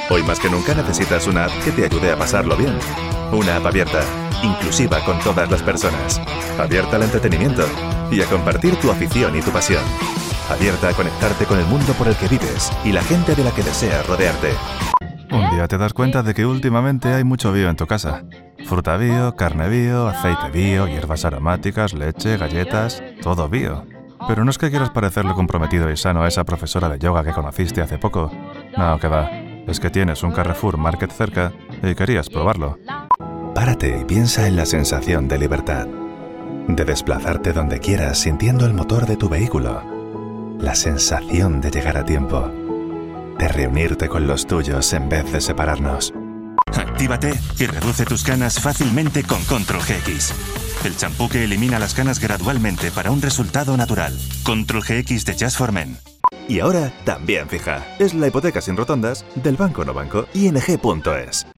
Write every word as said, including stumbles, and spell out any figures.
Hoy más que nunca necesitas una app que te ayude a pasarlo bien. Una app abierta, inclusiva con todas las personas. Abierta al entretenimiento y a compartir tu afición y tu pasión. Abierta a conectarte con el mundo por el que vives y la gente de la que deseas rodearte. Un día te das cuenta de que últimamente hay mucho bio en tu casa. Fruta bio, carne bio, aceite bio, hierbas aromáticas, leche, galletas, todo bio. Pero no es que quieras parecerle comprometido y sano a esa profesora de yoga que conociste hace poco. No, que va. Es que tienes un Carrefour Market cerca y querías probarlo. Párate y piensa en la sensación de libertad. De desplazarte donde quieras sintiendo el motor de tu vehículo. La sensación de llegar a tiempo. De reunirte con los tuyos en vez de separarnos. Actívate y reduce tus canas fácilmente con Control G X. El champú que elimina las canas gradualmente para un resultado natural. Control G X de Just for Men. Y ahora también fija. Es la hipoteca sin rotondas del Banco No Banco I N G punto es.